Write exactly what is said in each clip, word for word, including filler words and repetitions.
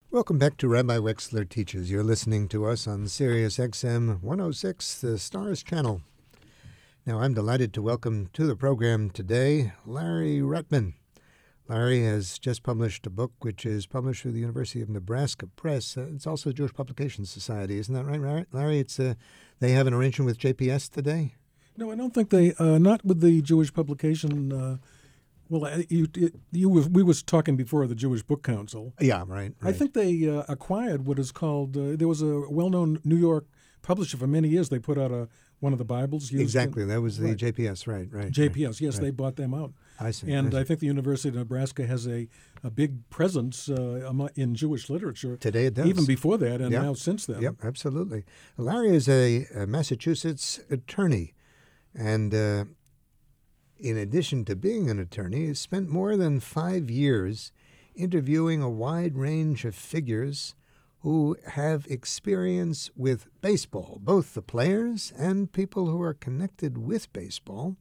Welcome back to Rabbi Wexler Teaches. You're listening to us on Sirius X M one oh six, the Stars Channel. Now, I'm delighted to welcome to the program today Larry Ruttman. Larry has just published a book which is published through the University of Nebraska Press. Uh, it's also the Jewish Publications Society, isn't that right, Larry? It's uh, they have an arrangement with J P S today? No, I don't think they, uh, not with the Jewish Publication uh Well, you, you, we was talking before the Jewish Book Council. Yeah, right. right. I think they uh, acquired what is called. Uh, there was a well-known New York publisher for many years. They put out a one of the Bibles. Used exactly, in, that was the right. J P S, right? Right. J P S, yes, right. They bought them out. I see. And I, see. I think the University of Nebraska has a, a big presence uh, in Jewish literature. Today it does. Even before that, and yep. now since then. Yep, absolutely. Larry is a, a Massachusetts attorney, and. Uh, In addition to being an attorney, he spent more than five years interviewing a wide range of figures who have experience with baseball, both the players and people who are connected with baseball,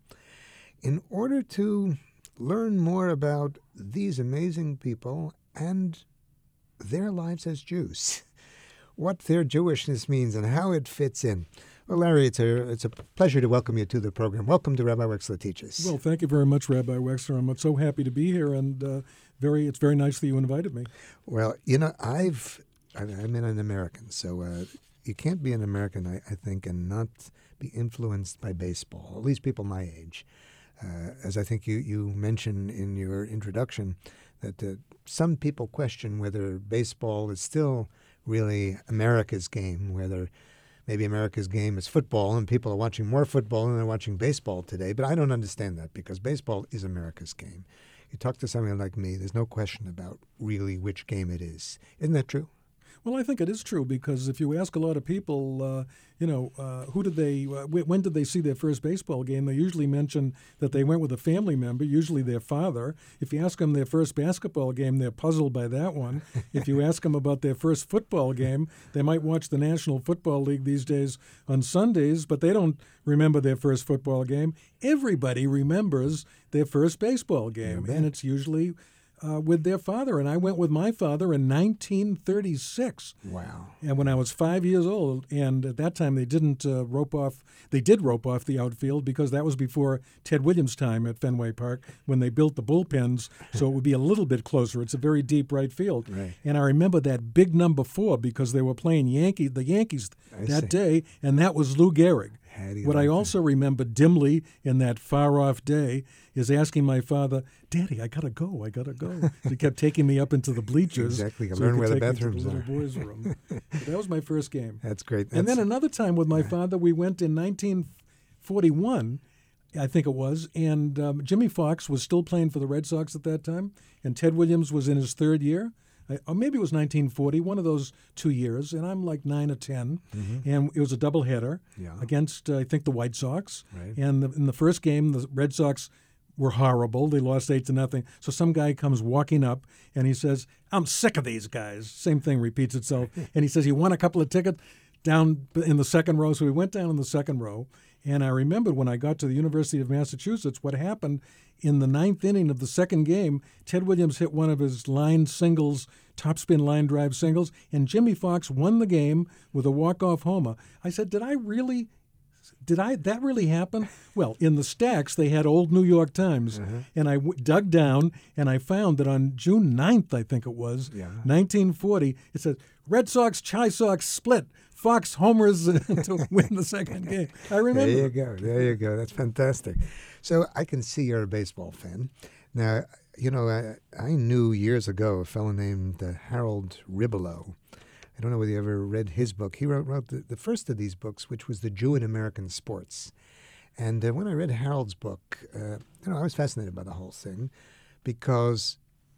in order to learn more about these amazing people and their lives as Jews, what their Jewishness means and how it fits in. Well, Larry, it's a it's a pleasure to welcome you to the program. Welcome to Rabbi Wexler Teaches. Well, thank you very much, Rabbi Wexler. I'm so happy to be here, and uh, very it's very nice that you invited me. Well, you know, I've I'm an American, so uh, you can't be an American, I, I think, and not be influenced by baseball. At least people my age, uh, as I think you you mentioned in your introduction, that uh, some people question whether baseball is still really America's game, whether maybe America's game is football, and people are watching more football than they're watching baseball today. But I don't understand that, because baseball is America's game. You talk to someone like me, there's no question about really which game it is. Isn't that true? Well, I think it is true, because if you ask a lot of people, uh, you know, uh, who did they, uh, when did they see their first baseball game, they usually mention that they went with a family member, usually their father. If you ask them their first basketball game, they're puzzled by that one. If you ask them about their first football game, they might watch the National Football League these days on Sundays, but they don't remember their first football game. Everybody remembers their first baseball game, and it's usually Uh, with their father. And I went with my father in nineteen thirty-six. Wow. And when I was five years old, and at that time they didn't uh, rope off, they did rope off the outfield, because that was before Ted Williams' time at Fenway Park, when they built the bullpens, so it would be a little bit closer. It's a very deep right field. Right. And I remember that big number four, because they were playing Yankee, the Yankees I that see. day, and that was Lou Gehrig. What like I also that? remember dimly in that far-off day is asking my father, "Daddy, I gotta go, I gotta go." He kept taking me up into the bleachers. Exactly, so learn he where could the take me to bathrooms the are. little boys' room. But that was my first game. That's great. And That's, then another time with my father, we went in nineteen forty-one, I think it was, and um, Jimmy Fox was still playing for the Red Sox at that time, and Ted Williams was in his third year. Or maybe it was nineteen forty, one of those two years, and I'm like nine or ten, mm-hmm. and it was a doubleheader yeah. against, uh, I think, the White Sox. Right. And the, in the first game, the Red Sox were horrible. They lost eight to nothing. So some guy comes walking up, and he says, "I'm sick of these guys." Same thing repeats itself. And he says, "You want a couple of tickets?" Down in the second row. So we went down in the second row, and I remembered when I got to the University of Massachusetts, what happened in the ninth inning of the second game. Ted Williams hit one of his line singles, topspin line drive singles, and Jimmy Fox won the game with a walk-off homer. I said, did I really, did I, that really happen? Well, in the stacks, they had old New York Times, uh-huh. and I w- dug down, and I found that on June ninth, I think it was, yeah. nineteen forty, it said, Red Sox, Chi Sox split. Fox homers to win the second game. I remember. There you go. There you go. That's fantastic. So I can see you're a baseball fan. Now, you know, I, I knew years ago a fellow named uh, Harold Ribelow. I don't know whether you ever read his book. He wrote, wrote the, the first of these books, which was The Jew in American Sports. And uh, when I read Harold's book, uh, you know, I was fascinated by the whole thing, because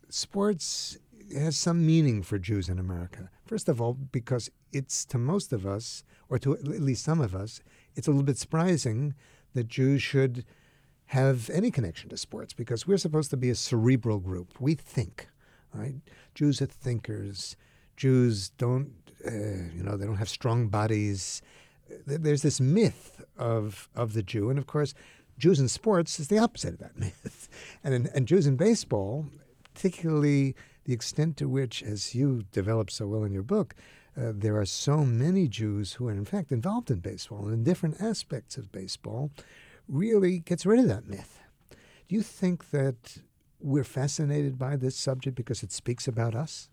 sports has some meaning for Jews in America. First of all, because it's, to most of us, or to at least some of us, it's a little bit surprising that Jews should have any connection to sports, because we're supposed to be a cerebral group. We think, right? Jews are thinkers. Jews don't, uh, you know, they don't have strong bodies. There's this myth of of the Jew, and of course, Jews in sports is the opposite of that myth. And in, and Jews in baseball, particularly the extent to which, as you develop so well in your book, uh, there are so many Jews who are in fact involved in baseball and in different aspects of baseball, really gets rid of that myth. Do you think that we're fascinated by this subject because it speaks about us?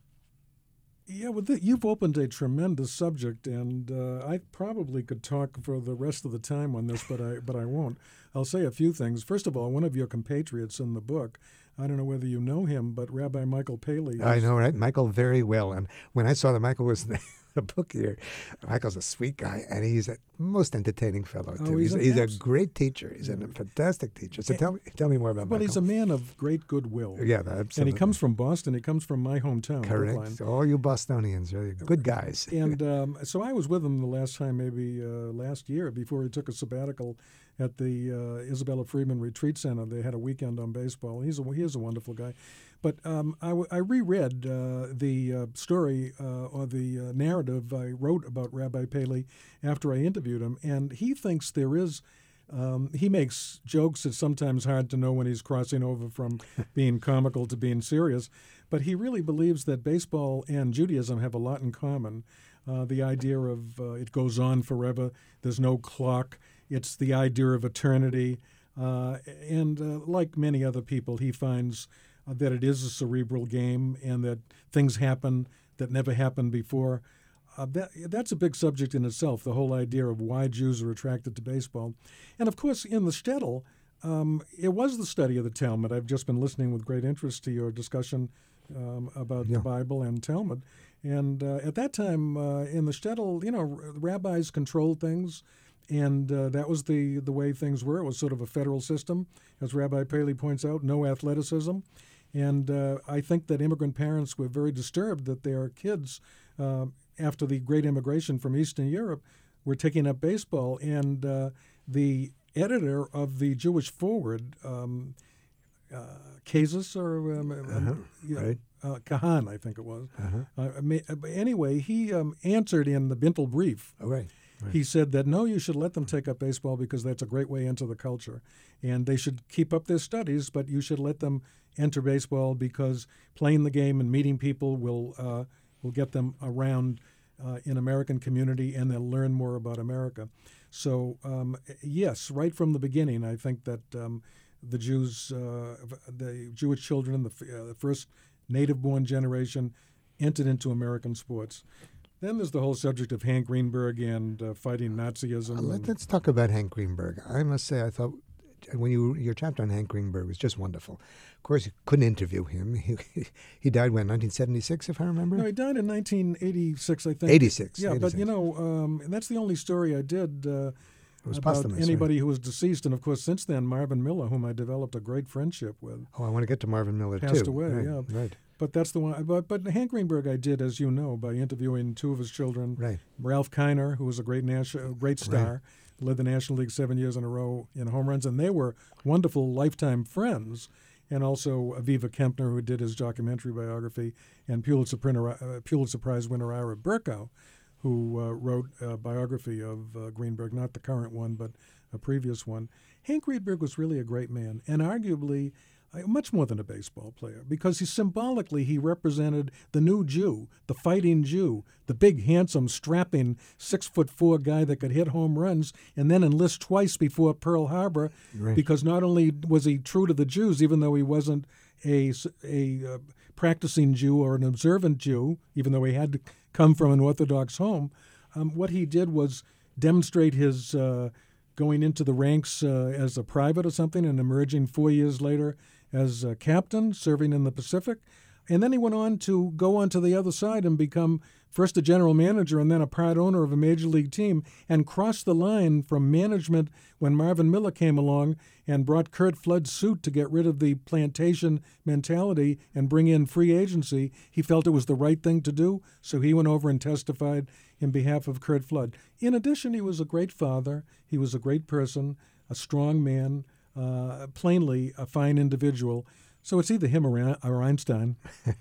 Yeah, well, th- you've opened a tremendous subject, and uh, I probably could talk for the rest of the time on this, but I but I won't. I'll say a few things. First of all, one of your compatriots in the book, I don't know whether you know him, but Rabbi Michael Paley. I know, right? Michael very well. And when I saw that Michael was in the book here, Michael's a sweet guy, and he's a most entertaining fellow, too. Oh, he's he's an he's abs- a great teacher. He's a fantastic teacher. So tell me, tell me more about Well, Michael. he's a man of great goodwill. Yeah, absolutely. And he comes from Boston. He comes from my hometown, Correct. Brookline. All you Bostonians are good guys. And um, so I was with him the last time, maybe uh, last year, before he took a sabbatical at the uh, Isabella Freeman Retreat Center. They had a weekend on baseball. He's a, he is a wonderful guy. But um, I, w- I reread uh, the uh, story uh, or the uh, narrative I wrote about Rabbi Paley after I interviewed him, and he thinks there is Um, he makes jokes. It's sometimes hard to know when he's crossing over from being comical to being serious. But he really believes that baseball and Judaism have a lot in common. Uh, the idea of uh, it goes on forever. There's no clock. It's the idea of eternity. Uh, and uh, like many other people, he finds uh, that it is a cerebral game and that things happen that never happened before. Uh, that, that's a big subject in itself, the whole idea of why Jews are attracted to baseball. And, of course, in the shtetl, um, it was the study of the Talmud. I've just been listening with great interest to your discussion um, about Yeah. the Bible and Talmud. And uh, at that time, uh, in the shtetl, you know, rabbis controlled things, and uh, that was the, the way things were. It was sort of a federal system, as Rabbi Paley points out, no athleticism. And uh, I think that immigrant parents were very disturbed that their kids, uh, after the great immigration from Eastern Europe, were taking up baseball. And uh, the editor of the Jewish Forward, um, uh, Kazis, or um, Uh-huh. um, you know, Right. uh, Kahan, I think it was. Uh-huh. Uh, ma- but anyway, he um, answered in the Bintel Brief. Oh, right. Right. He said that, no, you should let them take up baseball because that's a great way into the culture. And they should keep up their studies, but you should let them enter baseball because playing the game and meeting people will uh, will get them around uh, in American community, and they'll learn more about America. So, um, yes, right from the beginning, I think that um, the Jews, uh, the Jewish children, the, f- uh, the first native-born generation, entered into American sports. Then there's the whole subject of Hank Greenberg and uh, fighting Nazism. Uh, let, and- let's talk about Hank Greenberg. I must say, I thought when you your chapter on Hank Greenberg was just wonderful. Of course, you couldn't interview him. He, he died when nineteen seventy-six, if I remember. No, he died in nineteen eighty-six, I think. eighty-six. Yeah, but eighty-six. you know, um, and that's the only story I did uh, It was about posthumous, anybody right? who was deceased. And of course, since then, Marvin Miller, whom I developed a great friendship with, Oh, I want to get to Marvin Miller passed too. away. Right, Yeah, right, but that's the one. But but Hank Greenberg, I did, as you know, by interviewing two of his children. right. Ralph Kiner, who was a great national, great star, led the National League seven years in a row in home runs, and they were wonderful lifetime friends. And also Aviva Kempner, who did his documentary biography, and Pulitzer, uh, Pulitzer Prize winner Ira Berkow, who uh, wrote a biography of uh, Greenberg, not the current one, but a previous one. Hank Greenberg was really a great man, and arguably uh, much more than a baseball player, because he symbolically he represented the new Jew, the fighting Jew, the big, handsome, strapping, six-foot-four guy that could hit home runs and then enlist twice before Pearl Harbor, Right. because not only was he true to the Jews, even though he wasn't a, a uh, practicing Jew or an observant Jew, even though he had to come from an Orthodox home, um, what he did was demonstrate his uh, going into the ranks uh, as a private or something and emerging four years later as a captain, serving in the Pacific. And then he went on to go on to the other side and become first a general manager and then a part owner of a major league team, and crossed the line from management when Marvin Miller came along and brought Curt Flood's suit to get rid of the plantation mentality and bring in free agency. He felt it was the right thing to do, so he went over and testified in behalf of Curt Flood. In addition, he was a great father. He was a great person, a strong man, uh, plainly a fine individual. So it's either him or, or Einstein.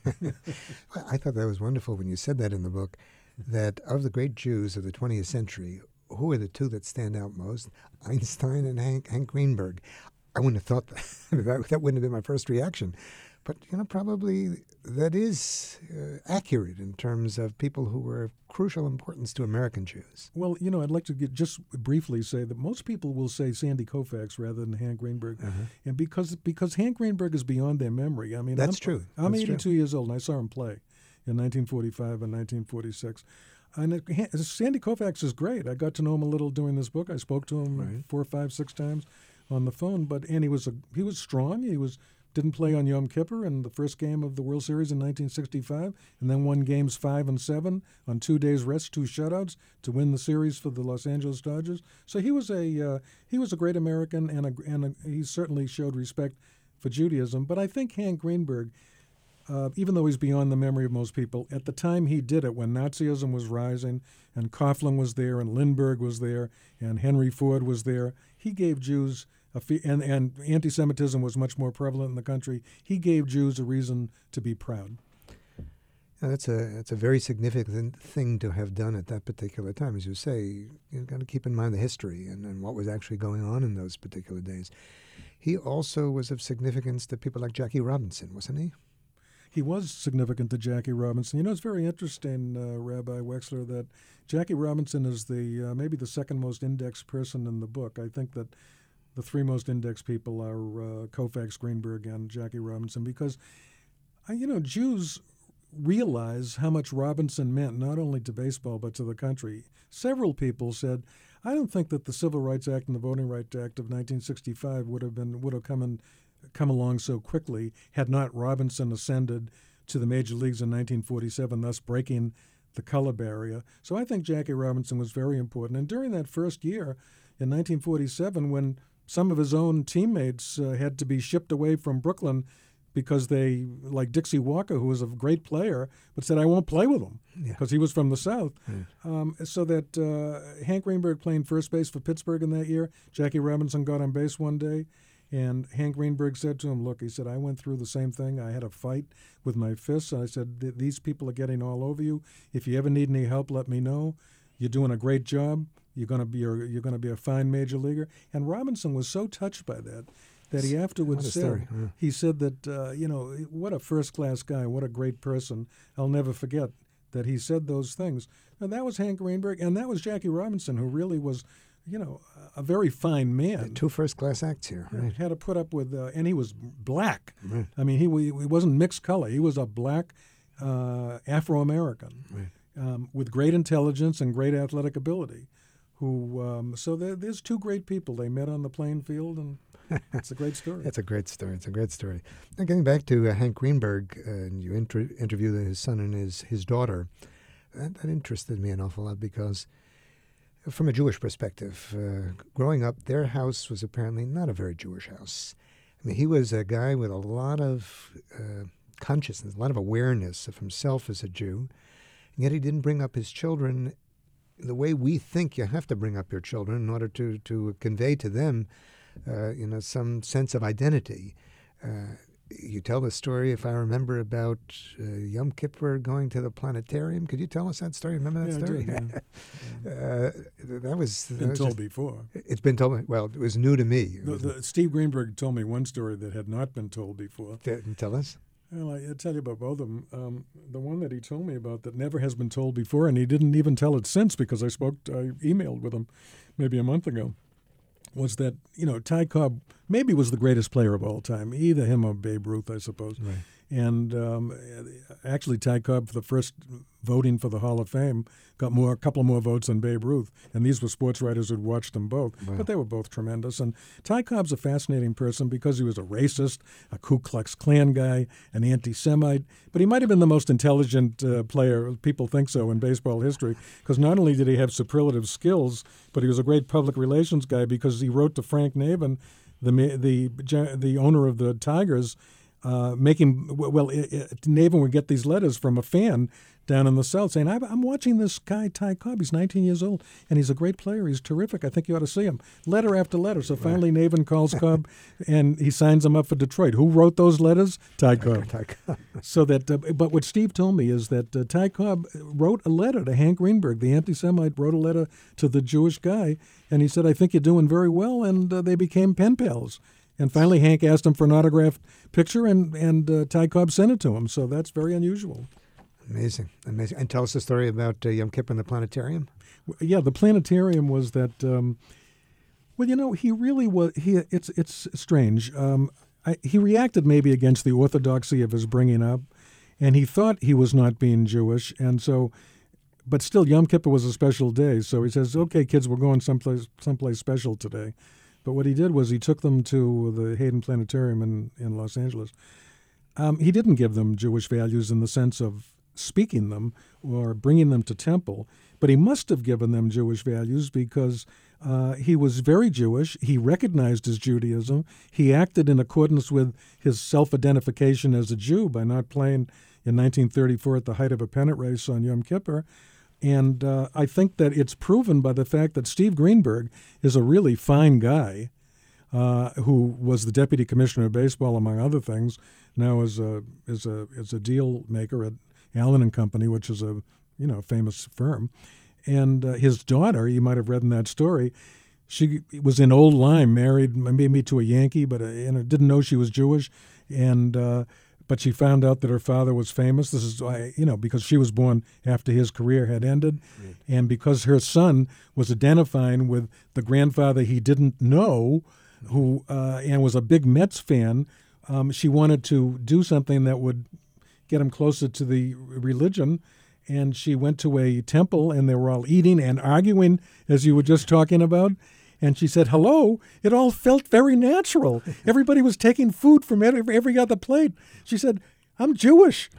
Well, I thought that was wonderful when you said that in the book, that of the great Jews of the twentieth century, who are the two that stand out most? Einstein and Hank, Hank Greenberg. I wouldn't have thought that. that. That wouldn't have been my first reaction. But, you know, probably that is uh, accurate in terms of people who were of crucial importance to American Jews. Well, you know, I'd like to get, just briefly say that most people will say Sandy Koufax rather than Hank Greenberg, Uh-huh. and because because Hank Greenberg is beyond their memory. I mean, That's I'm, true. I'm That's eighty-two true. years old, and I saw him play in nineteen forty-five and nineteen forty-six. And it, Sandy Koufax is great. I got to know him a little doing this book. I spoke to him Right. four, five, six times on the phone. But and he was a he was strong. He was didn't play on Yom Kippur in the first game of the World Series in nineteen sixty-five, and then won games five and seven on two days rest, two shutouts to win the series for the Los Angeles Dodgers. So he was a uh, he was a great American, and a, and a, he certainly showed respect for Judaism. But I think Hank Greenberg, Uh, even though he's beyond the memory of most people, at the time he did it, when Nazism was rising, and Coughlin was there, and Lindbergh was there, and Henry Ford was there, he gave Jews, a fe- and, and anti-Semitism was much more prevalent in the country, he gave Jews a reason to be proud. Yeah, that's a that's a very significant thing to have done at that particular time. As you say, you've got to keep in mind the history and, and what was actually going on in those particular days. He also was of significance to people like Jackie Robinson, wasn't he? He was significant to Jackie Robinson. You know, it's very interesting, uh, Rabbi Wexler, that Jackie Robinson is the uh, maybe the second most indexed person in the book. I think that the three most indexed people are uh, Koufax, Greenberg, and Jackie Robinson, because, uh, you know, Jews realize how much Robinson meant not only to baseball but to the country. Several people said, I don't think that the Civil Rights Act and the Voting Rights Act of nineteen sixty-five would have been would have come in come along so quickly had not Robinson ascended to the major leagues in nineteen forty-seven, thus breaking the color barrier. So I think Jackie Robinson was very important. And during that first year in nineteen forty-seven, when some of his own teammates uh, had to be shipped away from Brooklyn because they, like Dixie Walker, who was a great player, but said, I won't play with him because Yeah. he was from the South. Yeah. Um, so that uh, Hank Greenberg playing first base for Pittsburgh in that year, Jackie Robinson got on base one day, and Hank Greenberg said to him, look, he said, I went through the same thing. I had a fight with my fists. I said, these people are getting all over you. If you ever need any help, let me know. You're doing a great job. You're going to be a, you're going to be a fine major leaguer. And Robinson was so touched by that that he afterwards What a said, story, yeah. he said that, uh, you know, what a first-class guy, what a great person. I'll never forget that he said those things. And that was Hank Greenberg, and that was Jackie Robinson, who really was, you know, a very fine man. Two first-class acts here, right? Had to put up with, uh, and he was black. Right. I mean, he, he wasn't mixed color. He was a black uh, Afro-American Right. um, with great intelligence and great athletic ability. Who um, so there, there's two great people. They met on the playing field, and it's a great story. That's a great story. It's a great story. Now, getting back to uh, Hank Greenberg, uh, and you inter- interviewed his son and his, his daughter, that, that interested me an awful lot because from a Jewish perspective, uh, growing up, their house was apparently not a very Jewish house. I mean, he was a guy with a lot of uh, consciousness, a lot of awareness of himself as a Jew, and yet he didn't bring up his children the way we think you have to bring up your children in order to, to convey to them, uh, you know, some sense of identity. Uh, you tell the story, if I remember, about uh, Yom Kippur going to the planetarium. Could you tell us that story? Remember that Yeah, I story? did, yeah. uh, that was, that Been was told just- before. It's been told me. Well, it was new to me. It The, was- the, Steve Greenberg told me one story that had not been told before. T- tell us. Well, I, I'll tell you about both of them. Um, the one that he told me about that never has been told before, and he didn't even tell it since because I spoke, I emailed with him maybe a month ago, was that, you know, Ty Cobb maybe was the greatest player of all time, either him or Babe Ruth, I suppose. Right. And um, actually, Ty Cobb, for the first voting for the Hall of Fame, got more, a couple more votes than Babe Ruth. And these were sports writers who'd watched them both. Wow. But they were both tremendous. And Ty Cobb's a fascinating person because he was a racist, a Ku Klux Klan guy, an anti-Semite. But he might have been the most intelligent uh, player, people think so, in baseball history, because not only did he have superlative skills, but he was a great public relations guy because he wrote to Frank Navin, the the the owner of the Tigers, uh, making well, it, it, Navin would get these letters from a fan down in the South saying, I'm watching this guy, Ty Cobb. He's nineteen years old, and he's a great player. He's terrific. I think you ought to see him. Letter after letter. So finally, Navin calls Cobb, and he signs him up for Detroit. Who wrote those letters? Ty Cobb. Ty Cobb. So that, uh, but what Steve told me is that uh, Ty Cobb wrote a letter to Hank Greenberg, the anti-Semite, wrote a letter to the Jewish guy, and he said, I think you're doing very well, and uh, they became pen pals. And finally, Hank asked him for an autographed picture, and, and uh, Ty Cobb sent it to him. So that's very unusual. Amazing, amazing. And tell us the story about uh, Yom Kippur and the planetarium. Yeah, the planetarium was that. Um, well, you know, he really was. He it's it's strange. Um, I, he reacted maybe against the orthodoxy of his bringing up, and he thought he was not being Jewish, and so. But still, Yom Kippur was a special day, so he says, "Okay, kids, we're going someplace someplace special today." But what he did was he took them to the Hayden Planetarium in in Los Angeles. Um, he didn't give them Jewish values in the sense of speaking them or bringing them to temple, but he must have given them Jewish values because uh, he was very Jewish. He recognized his Judaism. He acted in accordance with his self-identification as a Jew by not playing in nineteen thirty-four at the height of a pennant race on Yom Kippur. And uh, I think that it's proven by the fact that Steve Greenberg is a really fine guy uh, who was the deputy commissioner of baseball, among other things, now is a, is a, is a deal maker at Allen and Company, which is a you know famous firm, and uh, his daughter, you might have read in that story, she was in Old Lyme, married maybe to a Yankee, but uh, and didn't know she was Jewish, and uh, but she found out that her father was famous. This is why you know because she was born after his career had ended, right. And because her son was identifying with the grandfather he didn't know, who uh, and was a big Mets fan. Um, she wanted to do something that would get him closer to the religion, and she went to a temple, and they were all eating and arguing, as you were just talking about, and she said, hello, it all felt very natural. Everybody was taking food from every, every other plate. She said, I'm Jewish.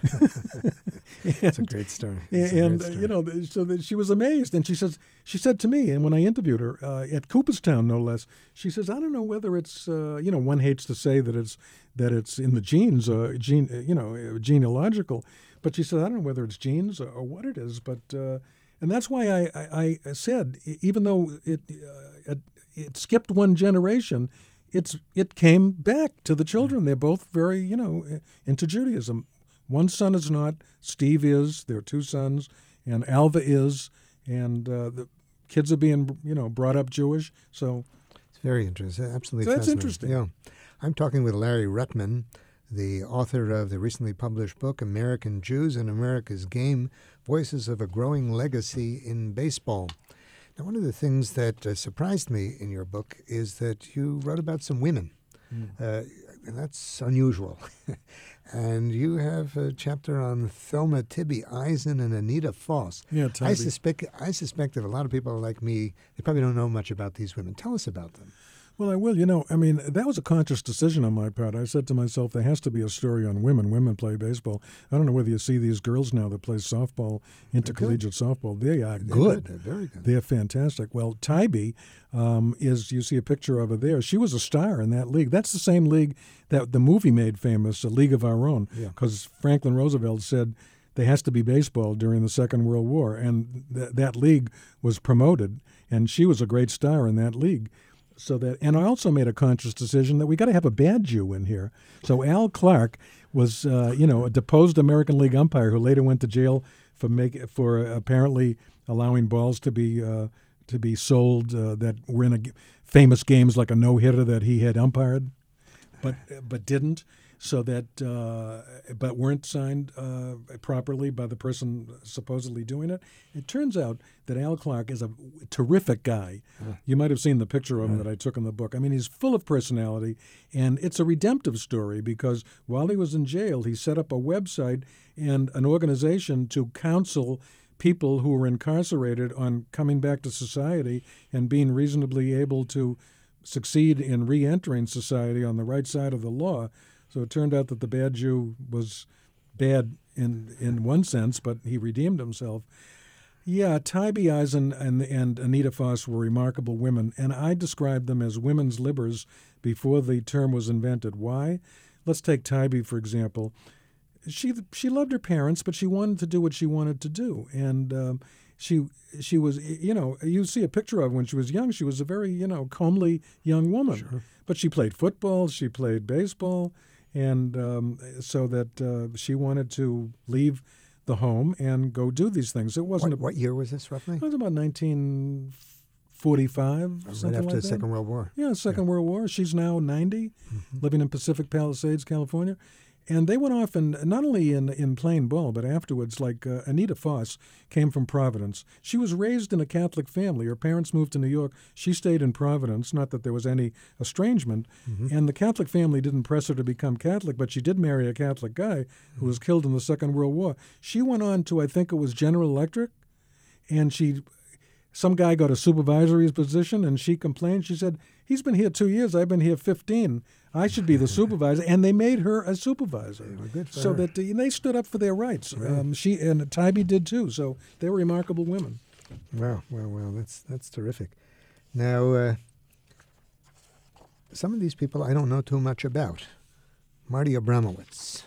It's a great story. It's and, great story. you know, so that she was amazed, and she says, she said to me, and when I interviewed her uh, at Cooperstown, no less, she says, I don't know whether it's, uh, you know, one hates to say that it's that it's in the genes, uh, gene, you know, genealogical, but she said, I don't know whether it's genes or, or what it is, but uh, and that's why I, I, I said, even though it, uh, it it skipped one generation, it's it came back to the children. They're both very, you know, into Judaism. One son is not. Steve is. There are two sons, and Alva is, and uh, the kids are being, you know, brought up Jewish. So it's very interesting. Absolutely, so that's fascinating. interesting. Yeah, I'm talking with Larry Ruttman, the author of the recently published book "American Jews and America's Game: Voices of a Growing Legacy in Baseball." Now, one of the things that uh, surprised me in your book is that you wrote about some women. Mm. Uh, and that's unusual. And you have a chapter on Thelma Tibby Eisen and Anita Foss. Yeah, I suspect, I suspect that a lot of people like me, they probably don't know much about these women. Tell us about them. Well, I will. You know, I mean, that was a conscious decision on my part. I said to myself, there has to be a story on women. Women play baseball. I don't know whether you see these girls now that play softball, intercollegiate softball. They are They're good. good. They're very good. They're fantastic. Well, Tybee um, is, you see a picture of her there. She was a star in that league. That's the same league that the movie made famous, A League of Our Own, because yeah. Franklin Roosevelt said, there has to be baseball during the Second World War, and th- that league was promoted, and she was a great star in that league. So that, and I also made a conscious decision that we got to have a bad Jew in here. So Al Clark was, uh, you know, a deposed American League umpire who later went to jail for make for apparently allowing balls to be uh, to be sold uh, that were in a, famous games like a no hitter that he had umpired, but but didn't. So that, uh, but weren't signed uh, properly by the person supposedly doing it. It turns out that Al Clark is a terrific guy. Yeah. You might have seen the picture of him yeah. that I took in the book. I mean, he's full of personality, and it's a redemptive story because while he was in jail, he set up a website and an organization to counsel people who were incarcerated on coming back to society and being reasonably able to succeed in re-entering society on the right side of the law. So it turned out that the bad Jew was bad in in one sense, but he redeemed himself. Yeah, Tybee Eisen and, and Anita Foss were remarkable women, and I described them as women's libbers before the term was invented. Why? Let's take Tybee, for example. She she loved her parents, but she wanted to do what she wanted to do, and um, she she was, you know, you see a picture of her when she was young. She was a very, you know, comely young woman, sure. But she played football, she played baseball. And um, so that uh, she wanted to leave the home and go do these things. It wasn't. What, a, what year was this roughly? It was about nineteen forty-five, Right something after like the that. Second World War. Yeah, Second World War. She's now ninety, Mm-hmm. living in Pacific Palisades, California. And they went off, and not only in, in playing ball, but afterwards, like uh, Anita Foss came from Providence. She was raised in a Catholic family. Her parents moved to New York. She stayed in Providence, not that there was any estrangement. Mm-hmm. And the Catholic family didn't press her to become Catholic, but she did marry a Catholic guy who was killed in the Second World War. She went on to, I think it was General Electric, and she... Some guy got a supervisory position, and she complained. She said, he's been here two years. I've been here fifteen. I should be the supervisor. And they made her a supervisor. Well, good for so her. that uh, they stood up for their rights. Right. Um, she and Tybee did too. So they were remarkable women. Wow, well, well, that's that's terrific. Now, uh, some of these people I don't know too much about. Marty Abramowitz.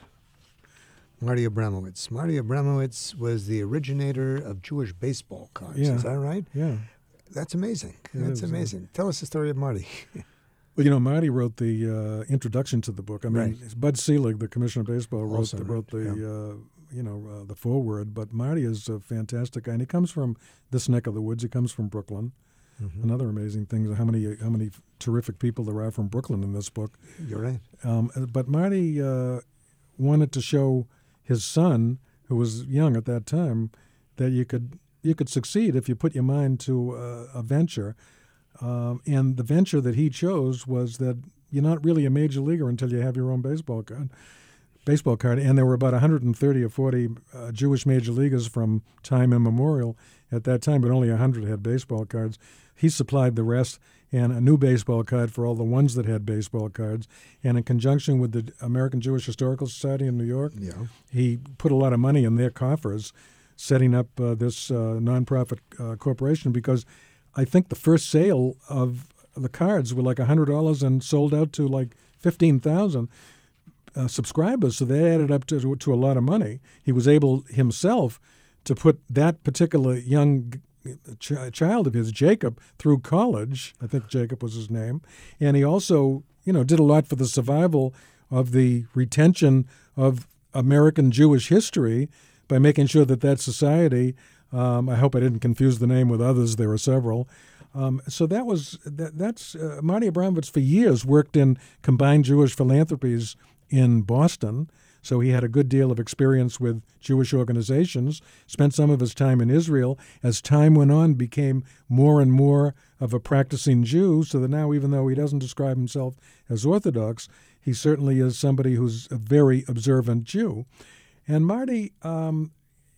Marty Abramowitz. Marty Abramowitz was the originator of Jewish baseball cards. Yeah. Is that right? Yeah. That's amazing. It That's is, uh, amazing. Tell us the story of Marty. Well, you know, Marty wrote the uh, introduction to the book. I mean, Right. Bud Selig, the commissioner of baseball, wrote Also the, wrote, wrote the yeah. uh, you know uh, the foreword. But Marty is a fantastic guy, and he comes from this neck of the woods. He comes from Brooklyn. Mhm. Another amazing thing is how many how many terrific people there are from Brooklyn in this book. You're right. Um, but Marty uh, wanted to show his son, who was young at that time, that you could you could succeed if you put your mind to uh, a venture. Um, and the venture that he chose was that you're not really a major leaguer until you have your own baseball card. Baseball card, and there were about one hundred thirty or forty uh, Jewish major leaguers from time immemorial at that time, but only one hundred had baseball cards. He supplied the rest, and a new baseball card for all the ones that had baseball cards. And in conjunction with the American Jewish Historical Society in New York, Yeah. he put a lot of money in their coffers, setting up uh, this uh, nonprofit uh, corporation, because I think the first sale of the cards were like one hundred dollars and sold out to like fifteen thousand uh, subscribers. So they added up to, to a lot of money. He was able himself to put that particular young ch- child of his, Jacob, through college. I think Jacob was his name. And he also, you know, did a lot for the survival of the retention of American Jewish history by making sure that that society, um, I hope I didn't confuse the name with others, there are several. Um, so that was, that, that's, uh, Marty Abramowitz for years worked in combined Jewish philanthropies in Boston. So he had a good deal of experience with Jewish organizations, spent some of his time in Israel. As time went on, became more and more of a practicing Jew, so that now, even though he doesn't describe himself as Orthodox, he certainly is somebody who's a very observant Jew. And Marty, um,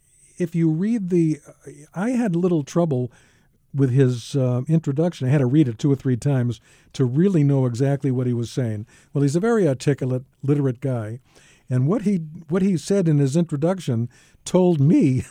if you read the, I had little trouble with his uh, introduction. I had to read it two or three times to really know exactly what he was saying. Well, he's a very articulate, literate guy. And what he what he said in his introduction told me,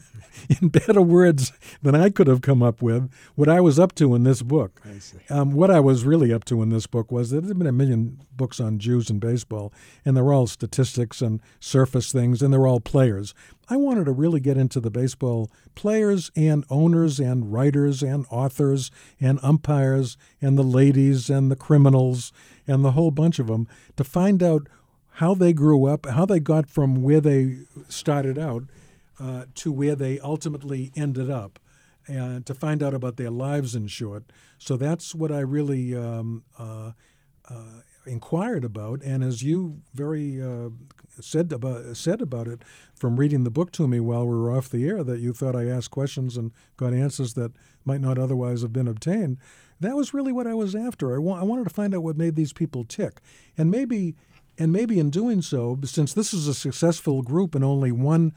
in better words than I could have come up with, what I was up to in this book. I see. Um, what I was really up to in this book was that there have been a million books on Jews and baseball, and they're all statistics and surface things, and they're all players. I wanted to really get into the baseball players and owners and writers and authors and umpires and the ladies and the criminals and the whole bunch of them to find out how they grew up, how they got from where they started out uh, to where they ultimately ended up, and to find out about their lives, in short. So that's what I really um, uh, uh, inquired about. And as you very uh, said about said about it from reading the book to me while we were off the air, that you thought I asked questions and got answers that might not otherwise have been obtained, that was really what I was after. I, wa- I wanted to find out what made these people tick. And maybe... And maybe in doing so, since this is a successful group and only one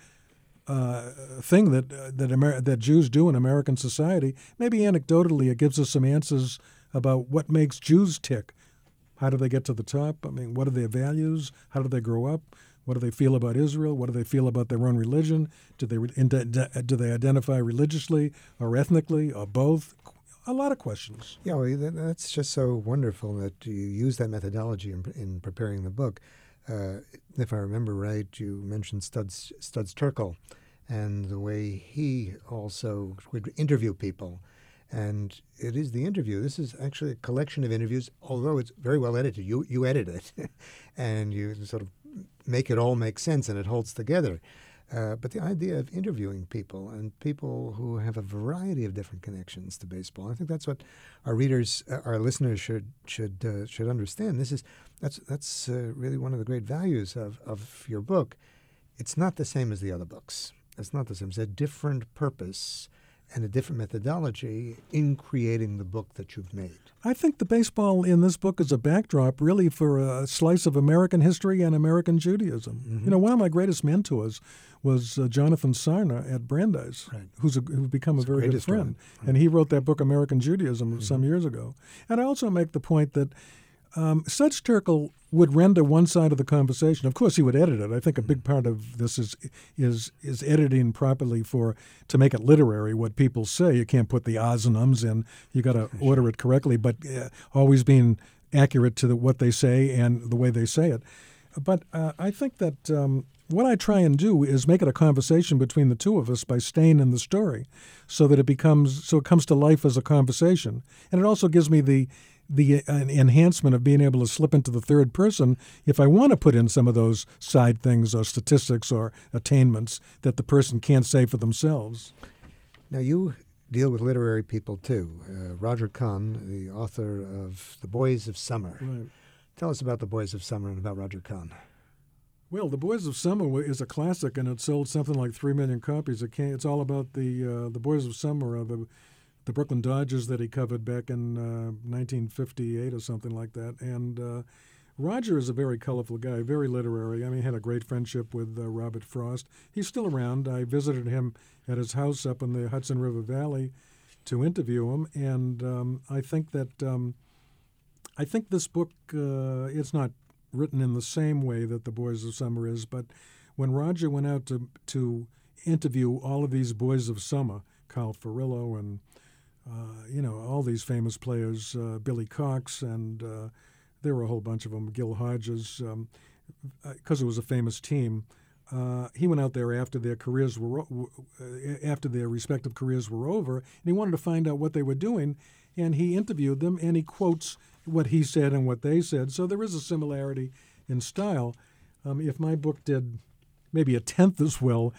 uh, thing that uh, that, Amer- that Jews do in American society, maybe anecdotally it gives us some answers about what makes Jews tick. How do they get to the top? I mean, what are their values? How do they grow up? What do they feel about Israel? What do they feel about their own religion? Do they re- do they identify religiously or ethnically or both? A lot of questions. Yeah, well, that- that's just so wonderful that you use that methodology in, in preparing the book. Uh, if I remember right, you mentioned Studs, Studs Terkel and the way he also would interview people. And it is the interview. This is actually a collection of interviews, although it's very well edited. You you edit it, and you sort of make it all make sense, and it holds together. Uh, but the idea of interviewing people and people who have a variety of different connections to baseball, I think that's what our readers, uh, our listeners should should uh, should understand. This is that's that's uh, really one of the great values of, of your book. It's not the same as the other books. It's not the same. It's a different purpose and a different methodology in creating the book that you've made. I think the baseball in this book is a backdrop really for a slice of American history and American Judaism. Mm-hmm. You know, one of my greatest mentors was uh, Jonathan Sarna at Brandeis, right. who's, a, who's become He's a very good friend. Right. And he wrote that book, American Judaism, mm-hmm. some years ago. And I also make the point that um, Such Turkel would render one side of the conversation. Of course, he would edit it. I think a big part of this is is is editing properly for to make it literary. What people say, you can't put the ahs and ums in. You got to order it correctly, but uh, always being accurate to the, what they say and the way they say it. But uh, I think that um, what I try and do is make it a conversation between the two of us by staying in the story, so that it becomes so it comes to life as a conversation, and it also gives me the. the uh, enhancement of being able to slip into the third person if I want to put in some of those side things or statistics or attainments that the person can't say for themselves. Now, you deal with literary people, too. Uh, Roger Kahn, the author of The Boys of Summer. Right. Tell us about The Boys of Summer and about Roger Kahn. Well, The Boys of Summer is a classic, and it sold something like three million copies. It came, it's all about the uh, the Boys of Summer, uh, the the Brooklyn Dodgers that he covered back in uh, nineteen fifty-eight or something like that. And uh, Roger is a very colorful guy, very literary. I mean, he had a great friendship with uh, Robert Frost. He's still around. I visited him at his house up in the Hudson River Valley to interview him. And um, I think that um, I think this book, uh, it's not written in the same way that The Boys of Summer is, but when Roger went out to, to interview all of these Boys of Summer, Carl Furillo and Uh, you know, all these famous players, uh, Billy Cox, and uh, there were a whole bunch of them, Gil Hodges, because um, it was a famous team. Uh, he went out there after their careers were uh, after their respective careers were over, and he wanted to find out what they were doing, and he interviewed them, and he quotes what he said and what they said. So there is a similarity in style. Um, if my book did maybe a tenth as well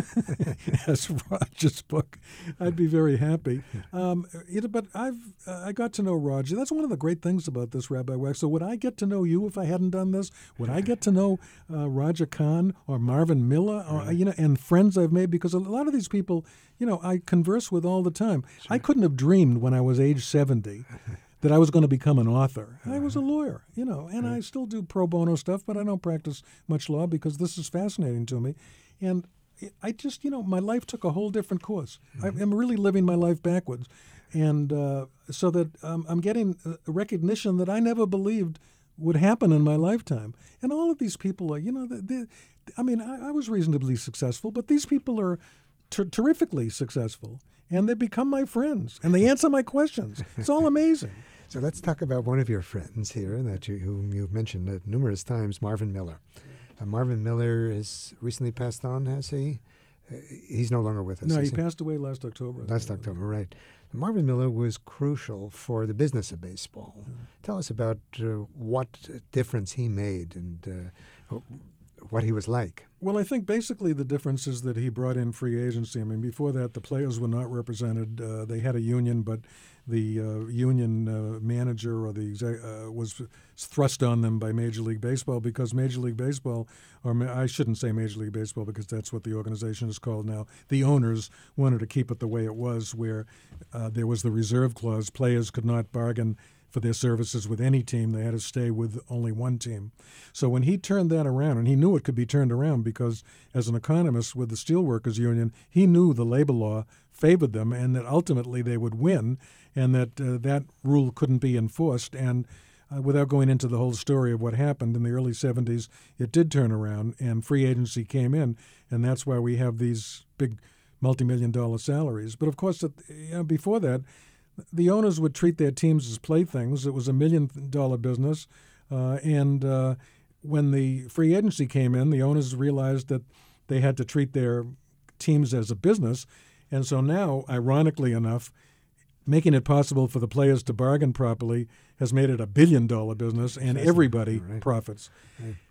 as Roger's book, I'd be very happy. Um, it, but I've uh, I got to know Roger. That's one of the great things about this, Rabbi Wax. So would I get to know you if I hadn't done this? Would I get to know uh, Roger Kahn or Marvin Miller, or right. you know, and friends I've made? Because a lot of these people, you know, I converse with all the time. Sure. I couldn't have dreamed when I was age seventy that I was going to become an author. I was a lawyer, you know, and I still do pro bono stuff, but I don't practice much law because this is fascinating to me. And I just, you know, my life took a whole different course. Mm-hmm. I'm really living my life backwards. And uh, so that um, I'm getting a recognition that I never believed would happen in my lifetime. And all of these people are, you know, they, they, I mean, I, I was reasonably successful, but these people are ter- terrifically successful. And they become my friends, and they answer my questions. It's all amazing. So let's talk about one of your friends here, that you, whom you've mentioned uh, numerous times, Marvin Miller. Uh, Marvin Miller has recently passed on, has he? Uh, he's no longer with us. No, he he? passed away last October. Last October, right. Marvin Miller was crucial for the business of baseball. Mm-hmm. Tell us about uh, what difference he made and uh, what he was like. Well, I think basically the difference is that he brought in free agency. I mean, before that, the players were not represented. Uh, they had a union, but the uh, union uh, manager or the exec- uh, was thrust on them by Major League Baseball because Major League Baseball, or ma- I shouldn't say Major League Baseball because that's what the organization is called now, the owners wanted to keep it the way it was, where uh, there was the reserve clause. Players could not bargain for their services with any team. They had to stay with only one team. So when he turned that around, and he knew it could be turned around because as an economist with the Steelworkers Union, he knew the labor law favored them and that ultimately they would win and that uh, that rule couldn't be enforced. And uh, without going into the whole story of what happened in the early seventies, it did turn around and free agency came in, and that's why we have these big multi-million dollar salaries. But of course, you know, before that, the owners would treat their teams as playthings. It was a million-dollar business. Uh, and uh, when the free agency came in, the owners realized that they had to treat their teams as a business. And so now, ironically enough, making it possible for the players to bargain properly has made it a billion-dollar business, and everybody right. profits. Right.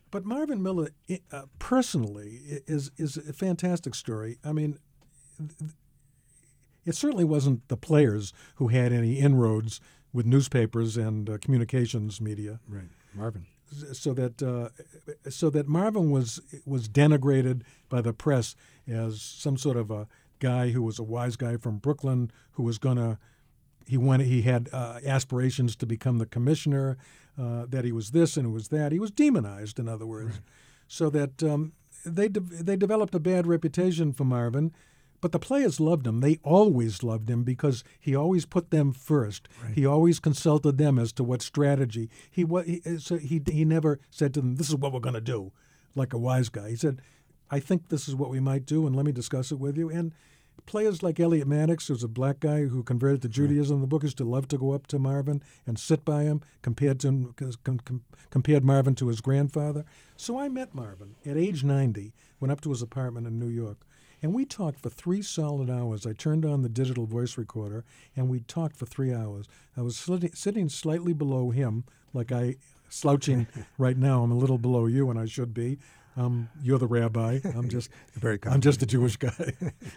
but Marvin Miller, uh, personally, is is a fantastic story. I mean, it certainly wasn't the players who had any inroads with newspapers and uh, communications media. Right, Marvin. So that uh, so that Marvin was was denigrated by the press as some sort of a guy who was a wise guy from Brooklyn who was gonna he wanted he had uh, aspirations to become the commissioner. Uh, that he was this and he was that. He was demonized, in other words, right. So that um, they de- they developed a bad reputation for Marvin. But the players loved him. They always loved him because he always put them first. Right. He always consulted them as to what strategy. He, he so he he never said to them, "This is what we're going to do," like a wise guy. He said, "I think this is what we might do, and let me discuss it with you." And players like Elliot Maddox, who's a black guy who converted to Judaism, right. The book used to love to go up to Marvin and sit by him, compared to him, com, com, compared Marvin to his grandfather. So I met Marvin at age ninety, went up to his apartment in New York. And we talked for three solid hours. I turned on the digital voice recorder, and we talked for three hours. I was sli- sitting slightly below him, like I slouching right now. I'm a little below you, and I should be. Um, you're the rabbi. I'm just very. I'm just a Jewish guy.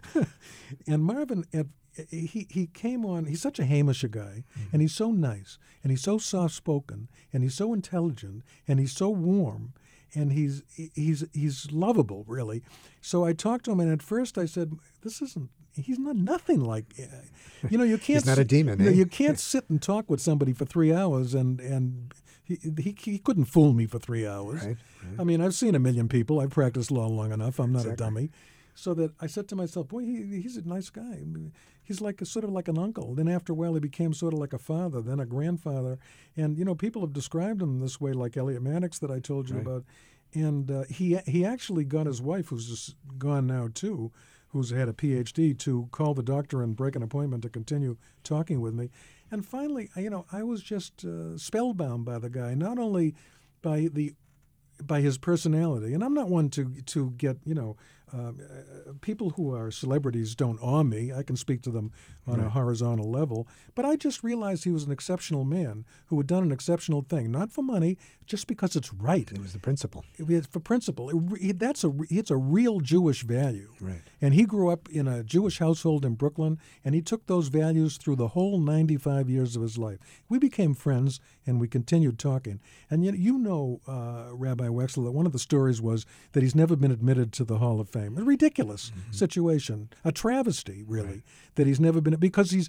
And Marvin, at, he he came on. He's such a Hamish guy, mm-hmm. and he's so nice, and he's so soft spoken, and he's so intelligent, and he's so warm. And he's he's he's lovable, really. So I talked to him, and at first I said, "This isn't. He's not nothing like, uh, you know, you can't. He's not a demon. You, eh? know, you can't sit and talk with somebody for three hours, and and he he, he couldn't fool me for three hours. Right, right. I mean, I've seen a million people. I've practiced law long enough. I'm not exactly. a dummy. So that I said to myself, boy, he, he's a nice guy. He's like a, sort of like an uncle. Then after a while, he became sort of like a father, then a grandfather. And you know, people have described him this way, like Elliot Maddox that I told you right. about. And uh, he he actually got his wife, who's just gone now too, who's had a P H D, to call the doctor and break an appointment to continue talking with me. And finally, you know, I was just uh, spellbound by the guy, not only by the by his personality. And I'm not one to to get, you know, uh, people who are celebrities don't awe me. I can speak to them on right. a horizontal level. But I just realized he was an exceptional man who had done an exceptional thing, not for money, just because it's right. It was the principle. It, for principle. It, that's a, it's a real Jewish value. Right. And he grew up in a Jewish household in Brooklyn, and he took those values through the whole ninety-five years of his life. We became friends, and we continued talking. And you, you know, uh, Rabbi Wexler, that one of the stories was that he's never been admitted to the Hall of Fame. A ridiculous mm-hmm. situation, a travesty, really, right. that he's never been, because he's,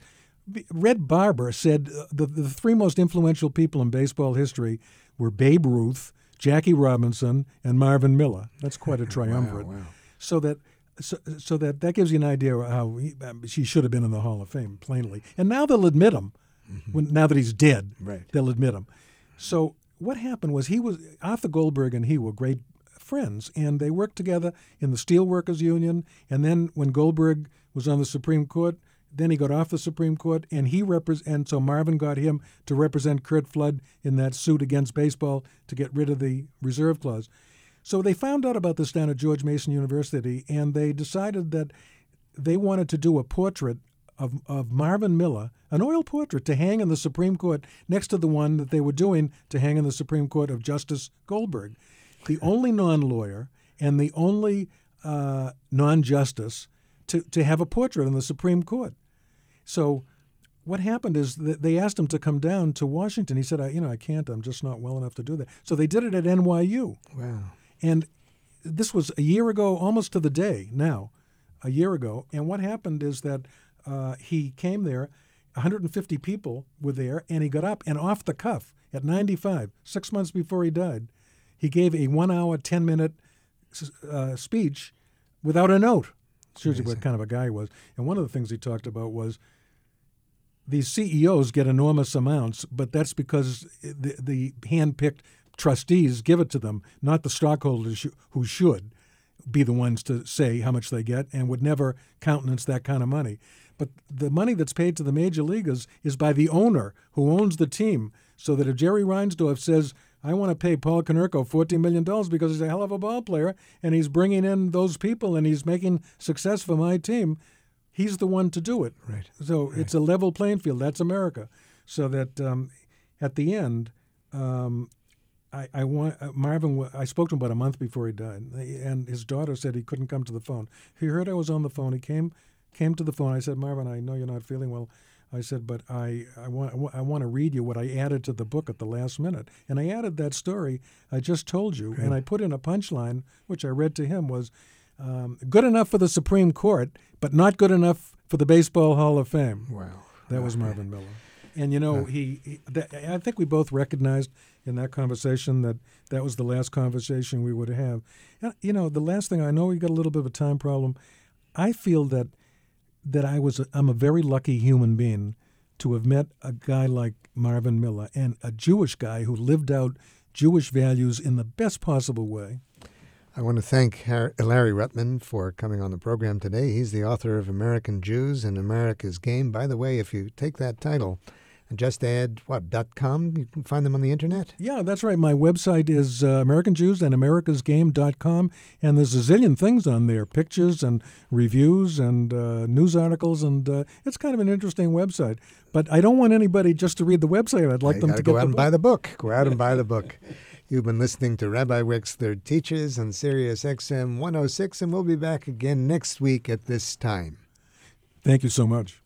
Red Barber said uh, the, the three most influential people in baseball history were Babe Ruth, Jackie Robinson, and Marvin Miller. That's quite a triumvirate. wow, wow. So that so, so that, that gives you an idea of how he, he should have been in the Hall of Fame, plainly. And now they'll admit him. Mm-hmm. When, now that he's dead, right. they'll admit him. So what happened was he was Arthur Goldberg and he were great friends, and they worked together in the Steelworkers Union. And then when Goldberg was on the Supreme Court, then he got off the Supreme Court, and he repre- and so Marvin got him to represent Curt Flood in that suit against baseball to get rid of the reserve clause. So they found out about this down at George Mason University, and they decided that they wanted to do a portrait of, of Marvin Miller, an oil portrait, to hang in the Supreme Court next to the one that they were doing to hang in the Supreme Court of Justice Goldberg. The only non-lawyer and the only uh, non-justice to, to have a portrait in the Supreme Court. So what happened is that they asked him to come down to Washington. He said, I, you know, I can't. I'm just not well enough to do that. So they did it at N Y U. Wow. And this was a year ago, almost to the day now, a year ago. And what happened is that uh, he came there, one hundred fifty people were there, and he got up and off the cuff at ninety-five, six months before he died, he gave a one-hour, ten-minute uh, speech without a note. Shows you what kind of a guy he was. And one of the things he talked about was these C E Os get enormous amounts, but that's because the, the hand-picked trustees give it to them, not the stockholders who should be the ones to say how much they get and would never countenance that kind of money. But the money that's paid to the major leaguers is by the owner who owns the team, so that if Jerry Reinsdorf says, I want to pay Paul Konerko fourteen million dollars because he's a hell of a ball player and he's bringing in those people and he's making success for my team, he's the one to do it. Right. So right. It's a level playing field. That's America. So that um, at the end, um, I, I want uh, Marvin. I spoke to him about a month before he died, and his daughter said he couldn't come to the phone. He heard I was on the phone. He came came to the phone. I said, Marvin, I know you're not feeling well. I said, but I, I want I want to read you what I added to the book at the last minute. And I added that story I just told you, Great. and I put in a punchline, which I read to him, was um, good enough for the Supreme Court, but not good enough for the Baseball Hall of Fame. Wow. That was Marvin Miller. And, you know, he, he that, I think we both recognized in that conversation that that was the last conversation we would have. And, you know, the last thing, I know we got a little bit of a time problem. I feel that that I was a, I'm a very lucky human being to have met a guy like Marvin Miller, and a Jewish guy who lived out Jewish values in the best possible way. I want to thank Larry Ruttman for coming on the program today. He's the author of American Jews and America's Game. By the way, if you take that title and just add, what, .com, you can find them on the internet? Yeah, that's right. My website is uh, American Jews and America's Game dot com, and there's a zillion things on there, pictures and reviews and uh, news articles, and uh, it's kind of an interesting website. But I don't want anybody just to read the website. I'd like You them gotta to go get out the and book. buy the book. Go out and buy the book. You've been listening to Rabbi Wexler Teaches on Sirius X M one oh six, and we'll be back again next week at this time. Thank you so much.